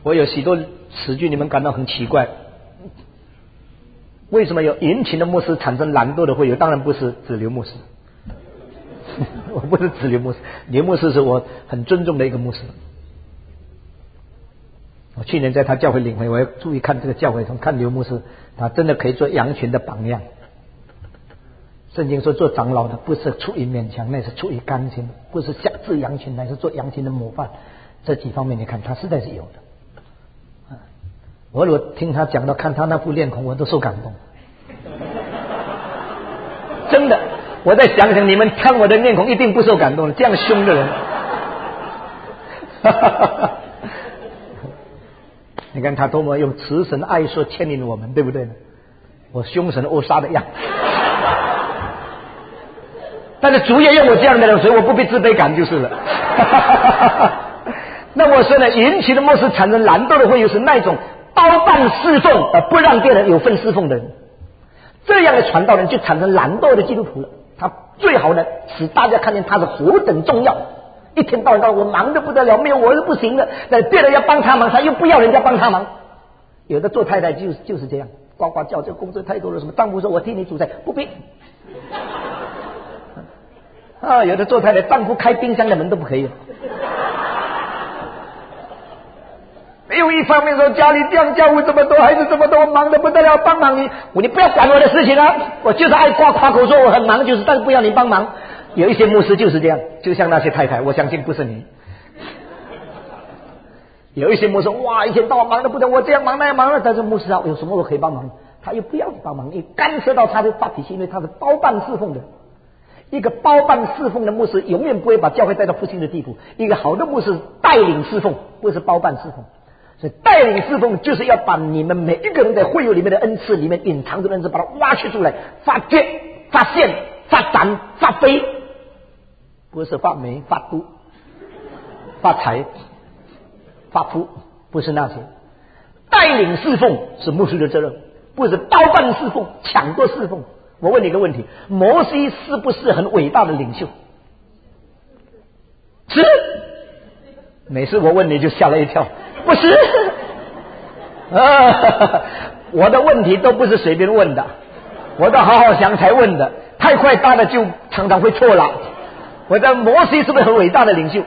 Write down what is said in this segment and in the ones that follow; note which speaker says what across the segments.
Speaker 1: 我有许多词句你们感到很奇怪，为什么有殷勤的牧师产生懒惰的会友？当然不是指刘牧师，我不是指刘牧师，刘牧师是我很尊重的一个牧师。我去年在他教会领会，我要注意看这个教会，看刘牧师，他真的可以做羊群的榜样。圣经说做长老的不是出于勉强，那是出于甘心，不是辖制羊群，乃是做羊群的模范。这几方面你看他实在是有的。我如果听他讲到看他那副脸孔，我都受感动。真的，我在想想你们看我的面孔一定不受感动，这样凶的人。你看他多么用慈神爱说牵引我们，对不对呢？我凶神恶煞的样。但是主也用我这样的人，所以我不必自卑感就是了。那我说呢，引起的牧师产生懒惰的会友是那种包办侍奉而不让别人有份侍奉的人，这样的传道人就产生懒惰的基督徒了。他最好的使大家看见他是何等重要，一天到晚我忙得不得了，没有我是不行的，但别人要帮他忙，他又不要人家帮他忙。有的做太太就是这样，呱呱叫，这工作太多了，什么丈夫说我替你煮菜，不必。有的做太太丈夫开冰箱的门都不可以。没有一方面说家里这样家务这么多，孩子这么多，忙得不得了，帮忙你不要管我的事情啊！我就是爱夸口说我很忙，就是，但是不要你帮忙。有一些牧师就是这样，就像那些太太，我相信不是你。有一些牧师哇，一天到晚忙得不得，我这样忙那样忙了，但是牧师啊，有什么我可以帮忙？他又不要你帮忙，你干涉到他的发脾气，因为他是包办侍奉的。一个包办侍奉的牧师永远不会把教会带到复兴的地步。一个好的牧师带领侍奉，不是包办侍奉。所以带领侍奉就是要把你们每一个人在会友里面的恩赐里面隐藏着的恩赐，把它挖掘出来，发掘、发现、发展、发飞，不是发霉、发毒、发财、发福，不是那些。带领侍奉是牧师的责任，不是包办侍奉、抢夺侍奉。我问你一个问题，摩西是不是很伟大的领袖？是。每次我问你就吓了一跳，不是。我的问题都不是随便问的，我都好好想才问的，太快答的就常常会错了。我的摩西是不是很伟大的领袖？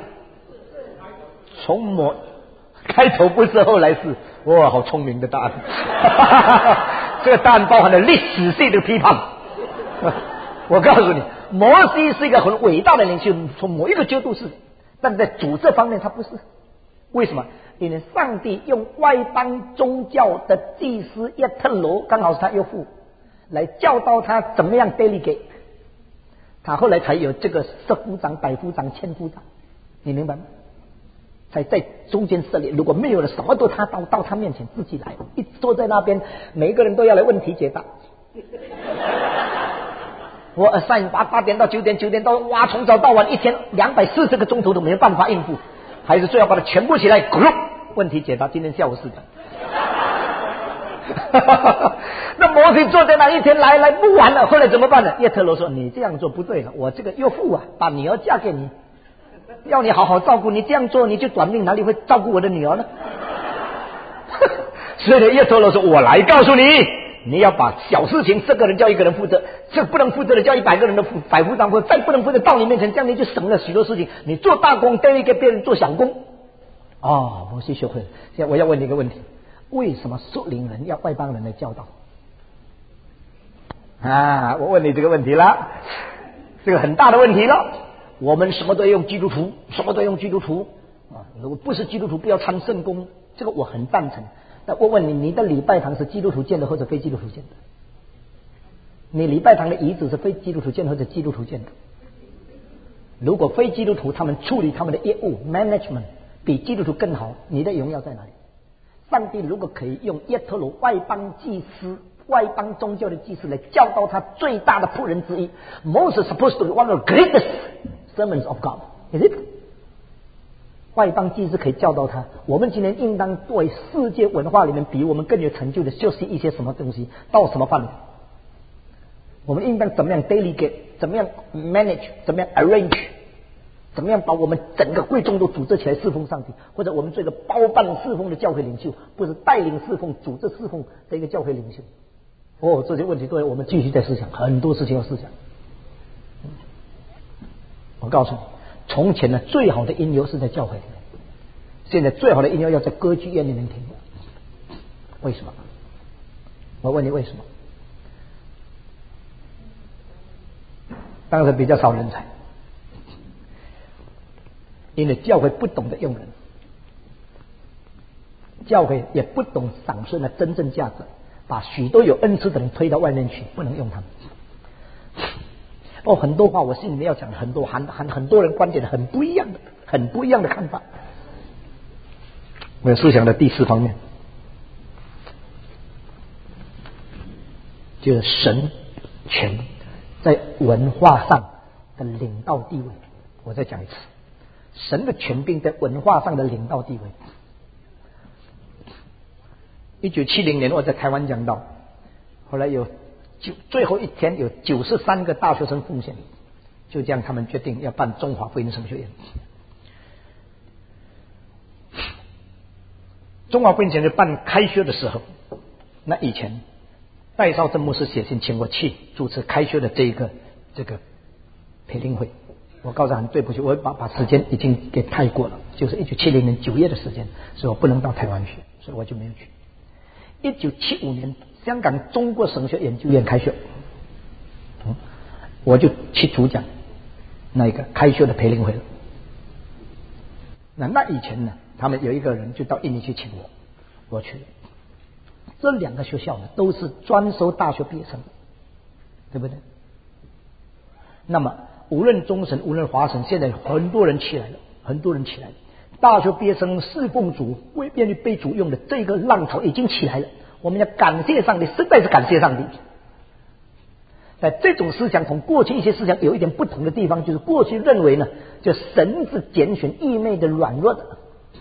Speaker 1: 从开头不是，后来是。哇，好聪明的答案。这个答案包含了历史性的批判。我告诉你，摩西是一个很伟大的领袖，从某一个角度是，但在主这方面他不是。为什么？因为上帝用外邦宗教的祭司耶特罗，刚好是他岳父，来教导他怎么样 delegate， 他后来才有这个十夫长、百夫长、千夫长，你明白吗？才在中间设立，如果没有了，什么都他到他面前自己来，一坐在那边，每一个人都要来问题解答。我assign 8点到9点，9点到哇，从早到晚一天240个钟头都没有办法应付，还是最好把它全部起来，问题解答。今天下午4点。那摩西坐在那一天来不完了，后来怎么办呢？耶特罗说：“你这样做不对了，我这个岳父啊，把女儿嫁给你，要你好好照顾，你这样做你就短命，哪里会照顾我的女儿呢？”所以呢，耶特罗说：“我来告诉你。”你要把小事情，这个人叫一个人负责，这不能负责的叫100个人的百夫长，或再不能负责到你面前，这样你就省了许多事情。你做大功，给别人做小功。摩西学会了。现在我要问你一个问题：为什么属灵人要外邦人来教导？我问你这个问题了，这个很大的问题了。我们什么都要用基督徒，什么都要用基督徒如果不是基督徒，不要参圣功，这个我很赞成。那我问你，你的礼拜堂是基督徒建的或者非基督徒建的？你礼拜堂的遗址是非基督徒建的或者基督徒建的？如果非基督徒他们处理他们的业务 management 比基督徒更好，你的荣耀在哪里？上帝如果可以用耶特罗外邦祭司、外邦宗教的祭司来教导他最大的仆人之一 ，Moses supposed to be one of the greatest servants of God, is it？外邦祭司可以教导他，我们今天应当作为世界文化里面比我们更有成就的，就是一些什么东西，到什么范围？我们应当怎么样 delegate， 怎么样 manage， 怎么样 arrange， 怎么样把我们整个会众都组织起来侍奉上帝，或者我们做一个包办侍奉的教会领袖，不是带领侍奉、组织侍奉的一个教会领袖。这些问题各位，我们继续在思想，很多事情要思想。我告诉你，从前呢，最好的音乐是在教会里面，现在最好的音乐要在歌剧院里面听。为什么？我问你为什么？当然比较少人才，因为教会不懂得用人，教会也不懂赏识了真正价值，把许多有恩赐的人推到外面去，不能用他们。很多话我心里面要讲很多，很多人观点很不一样的看法。我有思想的第4方面，就是神权在文化上的领导地位。我再讲一次，神的权柄在文化上的领导地位。1970年我在台湾讲道，后来最后一天有93个大学生奉献，就这样他们决定要办中华福音神学院。中华福音神学院办开学的时候，那以前戴绍正牧师写信请我去主持开学的这个培灵会。我告诉他很对不起，我把时间已经给太过了，就是1970年9月的时间，所以我不能到台湾去，所以我就没有去。1975年香港中国神学研究院开学，我就去主讲那个开学的培灵会了。那以前呢，他们有一个人就到印尼去请我去了。这2个学校呢都是专收大学毕业生，对不对？那么无论中神无论华神，现在很多人起来了，大学毕业生侍奉主，愿意被主用的这个浪潮已经起来了。我们要感谢上帝，实在是感谢上帝。在这种思想同过去一些思想有一点不同的地方，就是过去认为呢，就神是拣选义妹的软弱的，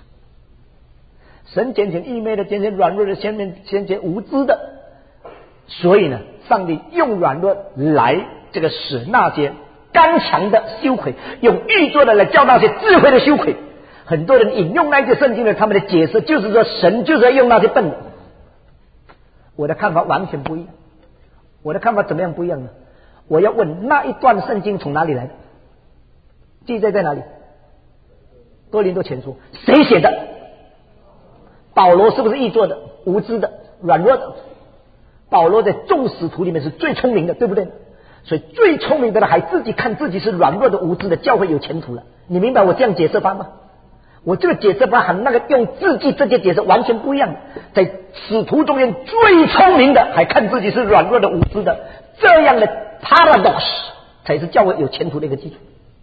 Speaker 1: 神拣选义妹的，拣选软弱的，拣选无知的，所以呢，上帝用软弱来这个使那些刚强的羞愧，用愚拙的来叫那些智慧的羞愧。很多人引用那些圣经的他们的解释，就是说神就是要用那些笨的。我的看法完全不一样。我的看法怎么样不一样呢？我要问那一段圣经从哪里来的？记载在哪里？哥林多前书。谁写的？保罗是不是臆作的、无知的、软弱的？保罗在众使徒里面是最聪明的，对不对？所以最聪明的人还自己看自己是软弱的、无知的，教会有前途了。你明白我这样解释法吗？我这个解释法和那个用字迹这些解释完全不一样。在使徒中间最聪明的还看自己是软弱的、无知的，这样的 paradox 才是教会有前途的一个基础。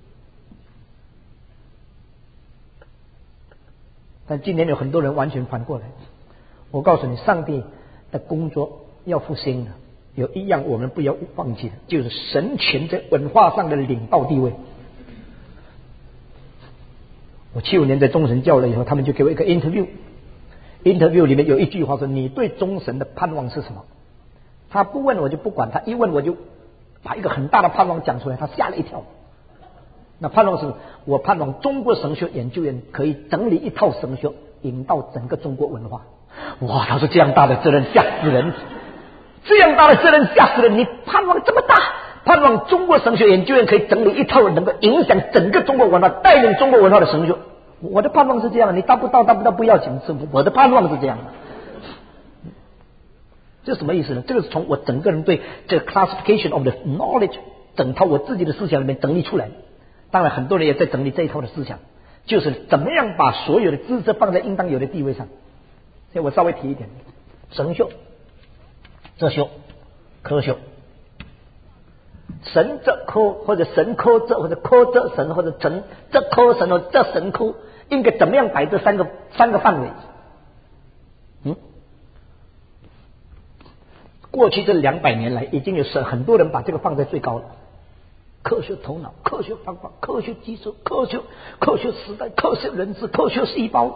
Speaker 1: 但今天有很多人完全反过来。我告诉你，上帝的工作要复兴的，有一样我们不要忘记的，就是神权在文化上的领导地位。我75年在中神教了以后，他们就给我一个 interview 里面有一句话说：你对中神的盼望是什么？他不问我就不管，他一问我就把一个很大的盼望讲出来，他吓了一跳。那盼望是我盼望中国神学研究院可以整理一套神学，引导整个中国文化。哇，他说这样大的责任吓死人，这样大的责任吓死人！你盼望这么大，盼望中国神学研究院可以整理一套能够影响整个中国文化、带领中国文化的神学。我的盼望是这样，你达不到不要紧，我的盼望是这样的。这什么意思呢？这个是从我整个人对这个 classification of the knowledge 整套我自己的思想里面整理出来的。当然很多人也在整理这一套的思想，就是怎么样把所有的知识放在应当有的地位上。所以我稍微提一点，神学、哲学、科学，神哲科或者神科哲或者科哲神或者哲科神或者哲神科，应该怎么样摆这三个范围？过去这200年来，已经有很多人把这个放在最高了。科学头脑、科学方法、科学技术、科学时代、科学人质、科学细胞、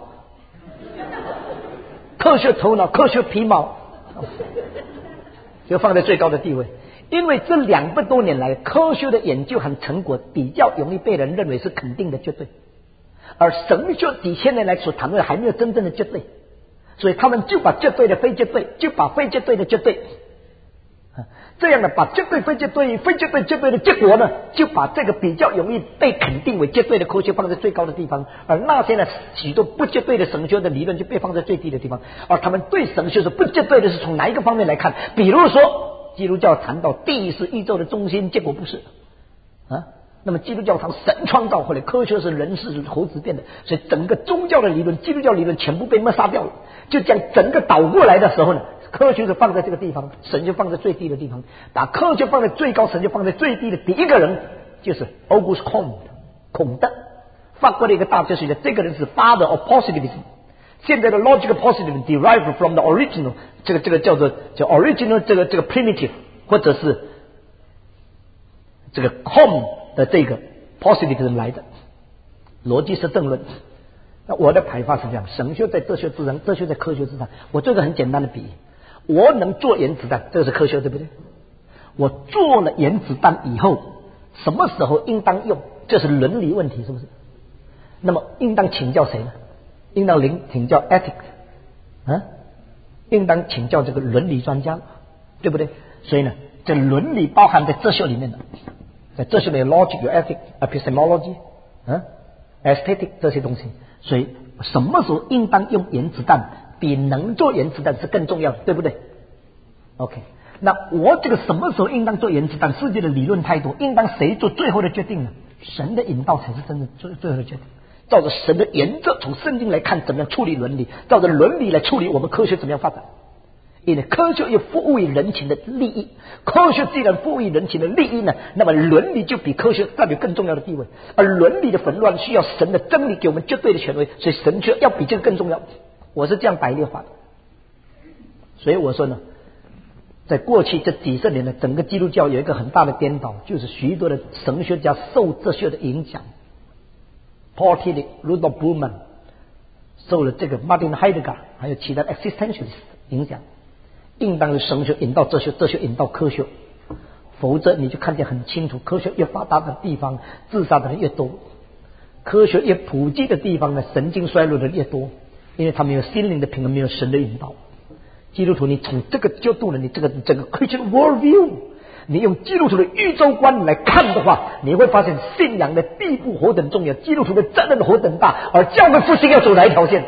Speaker 1: 科学头脑、科学皮毛，就放在最高的地位。 因为这200多年来科学的研究和成果比较容易被人认为是肯定的绝对，而神学几千年来所谈论的还没有真正的绝对，所以他们就把绝对的非绝对，就把非绝对的绝对，这样的把绝对非绝对非绝对绝对的结果呢，就把这个比较容易被肯定为绝对的科学放在最高的地方，而那些呢许多不绝对的神学的理论就被放在最低的地方。而他们对神学是不绝对的是从哪一个方面来看？比如说基督教谈到地是宇宙的中心，结果不是啊。那么基督教谈神创造，后来科学是人是猴子变的，所以整个宗教的理论基督教理论全部被抹杀掉了。就将整个倒过来的时候呢，科学是放在这个地方，神就放在最低的地方，把科学放在最高，神就放在最低的。第一个人就是 Auguste Comte 孔德，法国的一个大哲学家，这个人是 Father of Positivism。现在的 Logical Positivism derived from the original， 这个叫 original 这个 primitive， 或者是这个 Comte 的这个 Positivism 来的逻辑是正论。那我的排法是这样：神学在哲学之上，哲学在科学之上。我做个很简单的比喻，我能做原子弹，这个是科学，对不对？我做了原子弹以后，什么时候应当用，这是伦理问题，是不是？那么应当请教谁呢？应当请教 ethics， 应当请教这个伦理专家，对不对？所以呢，这伦理包含在哲学里面的，在哲学里有 logic 有 ethics、epistemology、aesthetic 这些东西。所以什么时候应当用原子弹，比能做原子弹是更重要的，对不对 ？OK， 那我这个什么时候应当做原子弹？世界的理论太多，应当谁做最后的决定呢？神的引导才是真的最后的决定。照着神的原则，从圣经来看怎么样处理伦理，照着伦理来处理我们科学怎么样发展。因为科学要服务于人情的利益，科学既然服务于人情的利益呢，那么伦理就比科学占有更重要的地位。而伦理的混乱需要神的真理给我们绝对的权威，所以神学要比这个更重要。我是这样白列化的。所以我说呢，在过去这几十年呢，整个基督教有一个很大的颠倒，就是许多的神学家受哲学的影响。Paul Tillich、Rudolf Bultmann 受了这个 Martin Heidegger 还有其他 existentialist 影响，应当是神学引导哲学，哲学引导科学，否则你就看见很清楚，科学越发达的地方自杀的人越多，科学越普及的地方呢，神经衰弱的人越多，因为他没有心灵的平衡，没有神的引导。基督徒，你从这个角度呢，你这个整个 Christian worldview， 你用基督徒的宇宙观来看的话，你会发现信仰的地步何等重要，基督徒的责任何等大，而教会复兴要走哪一条线？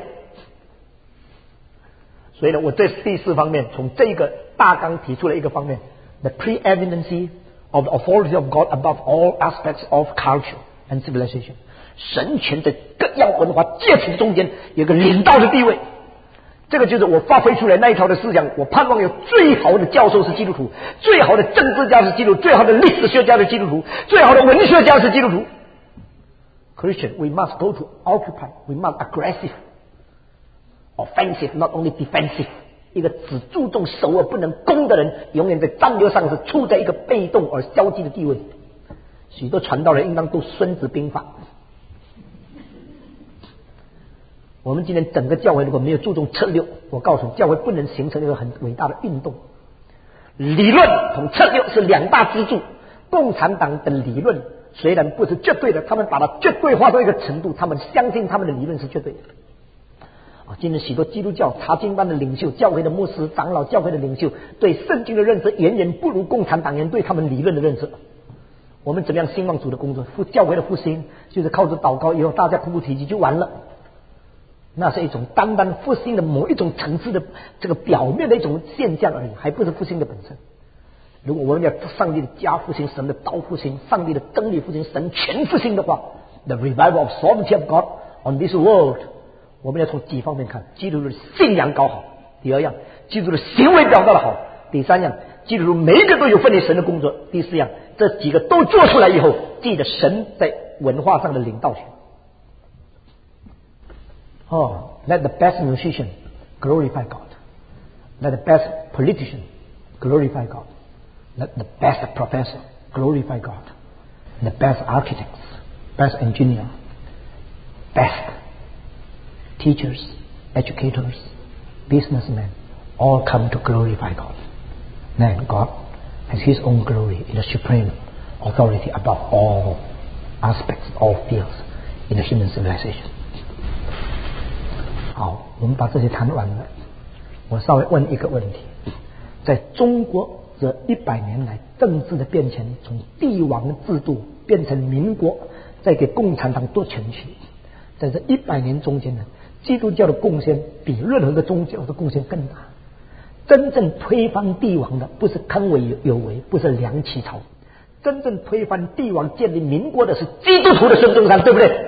Speaker 1: 所以呢，我这第4方面，从这个大纲提出了一个方面 ，the preeminency of the authority of God above all aspects of culture and civilization， 神权在各样文化阶层中间有个领导的地位。这个就是我发挥出来那一套的思想。我盼望有最好的教授是基督徒，最好的政治家是基督徒，最好的历史学家是基督徒，最好的文学家是基督徒。Christian, we must go to occupy, we must aggressive.Offensive, not only defensive。 一个只注重守而不能攻的人，永远在战略上是处在一个被动而消极的地位。许多传道人应当读《孙子兵法》。我们今天整个教会如果没有注重策略，我告诉你，教会不能形成一个很伟大的运动。理论同策略是2大支柱。共产党的理论虽然不是绝对的，他们把它绝对化到一个程度，他们相信他们的理论是绝对的。今天许多基督教查经班的领袖、教会的牧师、长老、教会的领袖对圣经的认识远远不如共产党员对他们理论的认识。我们怎么样兴旺主的工作？教会的复兴就是靠着祷告以后大家哭哭啼啼就完了，那是一种单单复兴的某一种层次的这个表面的一种现象而已，还不是复兴的本身。如果我们要上帝的家复兴，神的道复兴，上帝的真理复兴，神全复兴的话， The revival of sovereignty of God on this world， 我们要从几方面看。基督徒的信仰搞好，第2样，基督徒的行为表达的好，第3样，基督徒每一个都有分内神的工作，第4样，这几个都做出来以后，记得神在文化上的领导权。Let the best musician glorify God. Let the best politician glorify God. Let the best professor glorify God. The best architects, best engineer, best teachers, educators, businessmen, all come to glorify God. Then God has His own glory in the supreme authority above all aspects, all fields in the human civilization. 好，我们把这些谈完了。我稍微问一个问题：在中国这100年来政治的变迁，从帝王制度变成民国，再给共产党夺权去，在这100年中间呢，基督教的贡献比任何一个宗教的贡献更大。真正推翻帝王的不是康有为，不是梁启超，真正推翻帝王建立民国的是基督徒的孙中山，对不对？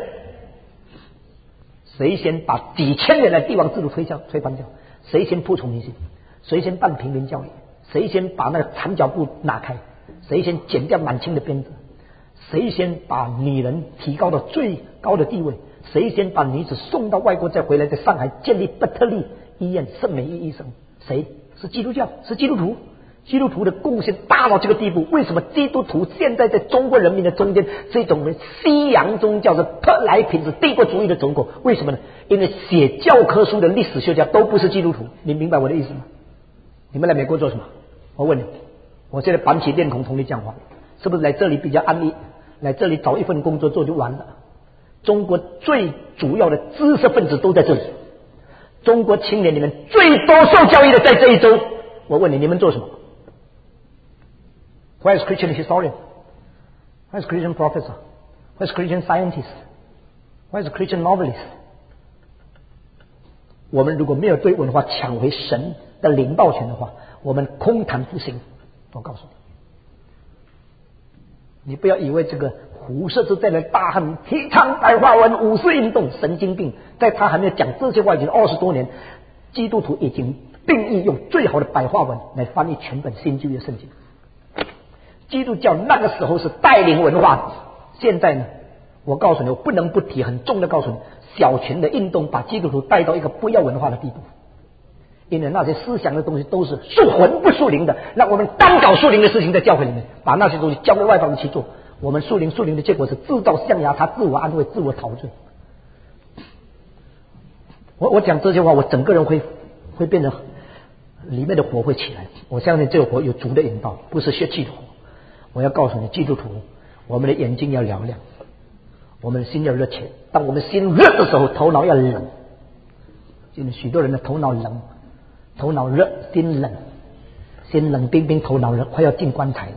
Speaker 1: 谁先把几千年来帝王制度推翻掉？谁先破除迷信？谁先办平民教育？谁先把那个缠脚布拿开？谁先剪掉满清的鞭子？谁先把女人提高到最高的地位？谁先把女子送到外国再回来，在上海建立伯特利医院、圣美医生？谁？是基督教，是基督徒。基督徒的贡献大到这个地步，为什么基督徒现在在中国人民的中间这种西洋宗教是特来品质帝国主义的种果？为什么呢？因为写教科书的历史学家都不是基督徒，你明白我的意思吗？你们来美国做什么？我问你，我现在板起面孔同你讲话，是不是来这里比较安逸？来这里找一份工作做就完了？中国最主要的知识分子都在这里，中国青年里面最多受教育的在这一州。我问你，你们做什么？Where is Christian historian? Where is Christian professor? Where is Christian scientist? Where is Christian novelist? 我们如果没有对文化抢回神的领导权的话，我们空谈复兴。我告诉你，你不要以为这个胡适是在那大汉提倡白话文五四运动，神经病！在他还没有讲这些话已经20多年，基督徒已经定义用最好的白话文来翻译全本新旧约圣经。基督教那个时候是带领文化，现在呢，我告诉你，我不能不提，很重的告诉你，小群的运动把基督徒带到一个不要文化的地步，因为那些思想的东西都是属魂不属灵的，那我们单搞属灵的事情在教会里面，把那些东西交给外邦人去做，我们属灵的结果是制造象牙塔，自我安慰，自我陶醉。我讲这些话，我整个人会变得里面的火会起来，我相信这个火有主的引导，不是血气的火。我要告诉你，基督徒，我们的眼睛要嘹亮，我们的心要热切。当我们心热的时候，头脑要冷。现在许多人的头脑冷，头脑热，心冷，心冷冰冰，头脑热，快要进棺材了。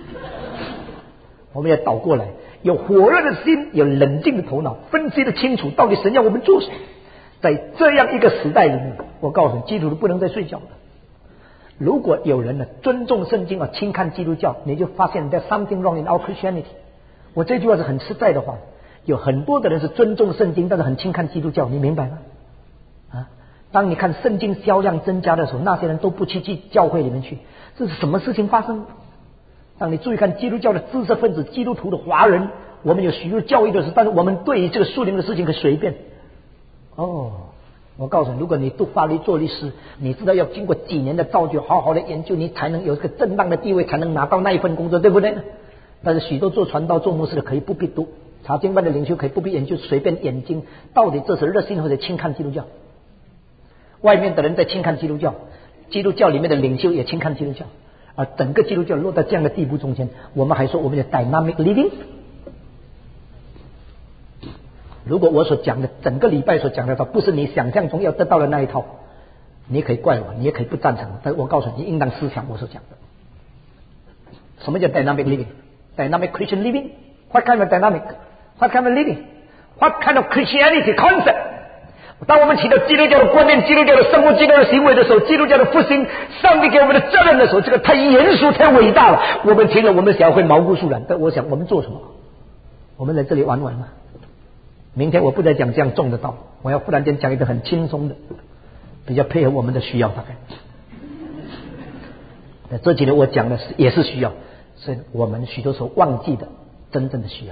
Speaker 1: 我们要倒过来，有火热的心，有冷静的头脑，分析的清楚，到底神要我们做什么。在这样一个时代里面，我告诉你，基督徒不能再睡觉了。如果有人呢尊重圣经啊，轻看基督教，你就发现 there's something wrong in our Christianity。我这句话是很实在的话，有很多的人是尊重圣经，但是很轻看基督教，你明白吗？啊，当你看圣经销量增加的时候，那些人都不去教会里面去，这是什么事情发生？当你注意看基督教的知识分子、基督徒的华人，我们有许多教育的事，但是我们对于这个属灵的事情很随便。哦。我告诉你，如果你读法律做律师，你知道要经过几年的造就，好好的研究，你才能有一个正当的地位，才能拿到那一份工作，对不对？但是许多做传道、做牧师的可以不必读，查经班的领袖可以不必研究，随便研经，到底这是热心或者轻看基督教？外面的人在轻看基督教，基督教里面的领袖也轻看基督教，而整个基督教落到这样的地步中间，我们还说我们的 dynamic living。如果我所讲的整个礼拜所讲的不是你想象中要得到的那一套，你可以怪我，你也可以不赞成，但我告诉你，应当思想我所讲的。什么叫 dynamic living? Dynamic Christian living? What kind of dynamic? What kind of living? What kind of Christianity concept? 当我们提到基督教的观念、基督教的生活、基督教的行为的时候，基督教的复兴，上帝给我们的责任的时候，这个太严肃、太伟大了。我们听了，我们想会毛骨悚然。但我想，我们做什么？我们在这里玩玩吗？明天我不再讲这样重的道，我要忽然间讲一个很轻松的，比较配合我们的需要，大概。这几年我讲的也是需要，是我们许多时候忘记的真正的需要。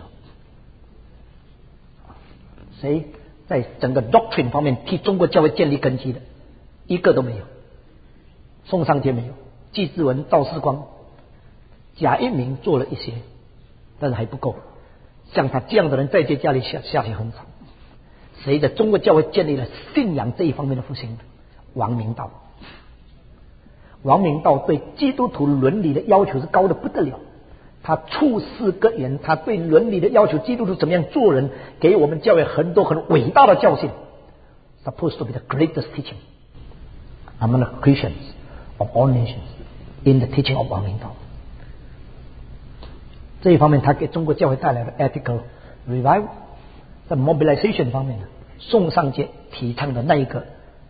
Speaker 1: 谁在整个 doctrine 方面替中国教会建立根基的，一个都没有。宋尚节没有，纪志文、赵世光、贾一鸣做了一些，但是还不够。像他这样的人在这家里下去很少。谁在中国教会建立了信仰这一方面的复兴？王明道。 王明道对基督徒伦理的要求是高的不得了，他处事格言，他对伦理的要求，基督徒怎么样做人，给我们教会很多很伟大的教训。Supposed to be the greatest teaching among the Christians of all nations in the teaching of 王明道。这一方面，他给中国教会带来了 ethical revival。在 mobilization 方面呢，宋尚节提倡的那一个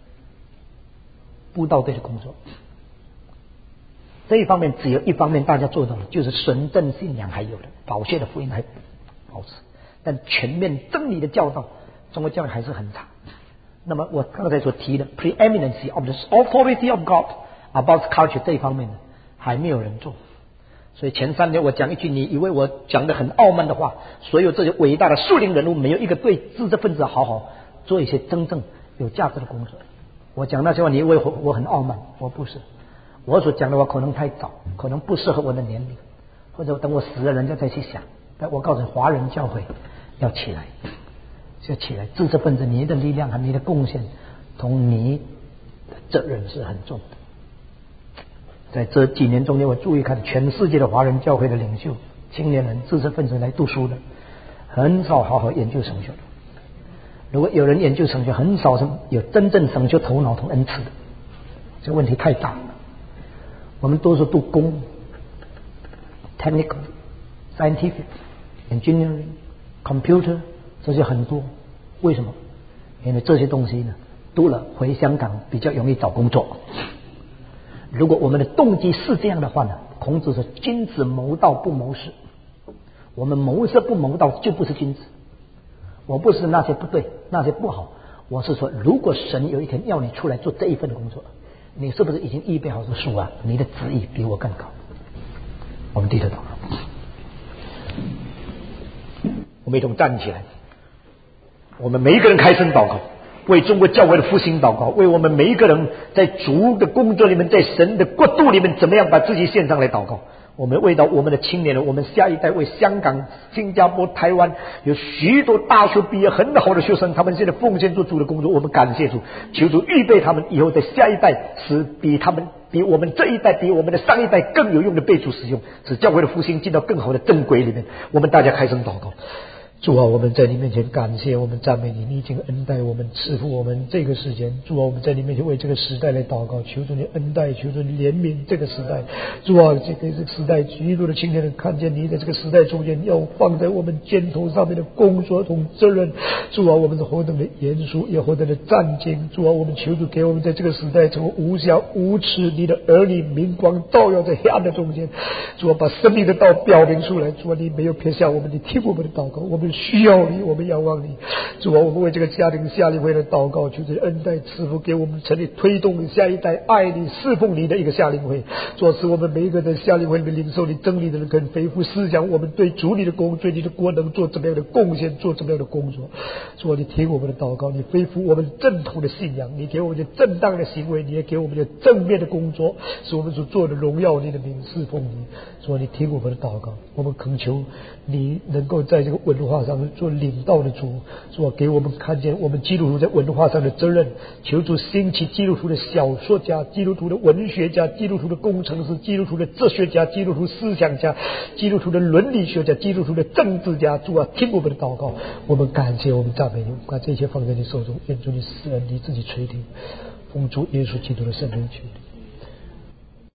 Speaker 1: 布道队的工作，这一方面只有一方面大家做到了，就是纯正信仰还有的，宝血的福音还保持，但全面真理的教导，中国教会还是很差。那么我刚才所提的 preeminency of the authority of God about culture 这一方面呢，还没有人做。所以前3年我讲一句你以为我讲的很傲慢的话，所有这些伟大的树林人物没有一个对知识分子好好做一些真正有价值的工作。我讲那些话你以为我很傲慢，我不是。我所讲的话可能太早，可能不适合我的年龄，或者等我死了人家再去想。但我告诉你，华人教会要起来，要起来，知识分子你的力量和你的贡献同你的责任是很重的。在这几年中间，我注意看全世界的华人教会的领袖、青年人、知识分子来读书的，很少好好研究神学的。如果有人研究神学，很少是有真正神学头脑同恩赐的。这个问题太大了。我们多数读工 technical scientific engineering computer 这些很多，为什么？因为这些东西呢读了回香港比较容易找工作。如果我们的动机是这样的话呢，孔子说君子谋道不谋事，我们谋事不谋道就不是君子。我不是那些不对那些不好，我是说如果神有一天要你出来做这一份工作，你是不是已经预备好说主啊，你的旨意比我更高？我们低头祷告，我们一同站起来，我们每一个人开声祷告，为中国教会的复兴祷告，为我们每一个人在主的工作里面，在神的国度里面怎么样把自己献上来祷告。我们为到我们的青年人，我们下一代，为香港、新加坡、台湾有许多大学毕业很好的学生，他们现在奉献做主的工作，我们感谢主，求主预备他们以后在下一代是比我们这一代比我们的上一代更有用的被主使用，使教会的复兴进到更好的正轨里面。我们大家开声祷告。主啊，我们在你面前感谢，我们赞美你，你已经恩待我们，赐福我们这个时间。主啊，我们在你面前为这个时代来祷告，求主你恩待，求主你怜悯这个时代。主啊，这个时代许多的青年人看见你在这个时代中间要放在我们肩头上面的工作同责任。主啊，我们是何等的严肃，也何等的战兢。主啊，我们求主给我们在这个时代成为无瑕无耻你的儿女，明光照耀在黑暗的中间。主啊，把生命的道表明出来。主啊，你没有撇下我们，你听我们的祷告，我们需要你，我们仰望你。主啊，我们为这个家庭夏令会的祷告，求这恩待赐福给我们成立推动下一代爱你侍奉你的一个夏令会。主啊，使我们每一个在夏令会里面领受你真理的人，跟恢复思想我们对主你的工对你的国能做怎么样的贡献，做怎么样的工作。主啊，你听我们的祷告，你恢复我们正统的信仰，你给我们的正当的行为，你也给我们的正面的工作，使我们所做的荣耀你的名，侍奉你。主啊，你听我们的祷告，我们恳求你能够在这个文化上做领导的主。主啊，给我们看见我们基督徒在文化上的责任，求主兴起基督徒的小说家、基督徒的文学家、基督徒的工程师、基督徒的哲学家、基督徒思想家、基督徒的伦理学家、基督徒的政治家。主啊，听我们的祷告，我们感谢，我们赞美你，把这些放在你手中，愿主你施恩，你自己垂听，奉主耶稣基督的圣名求你。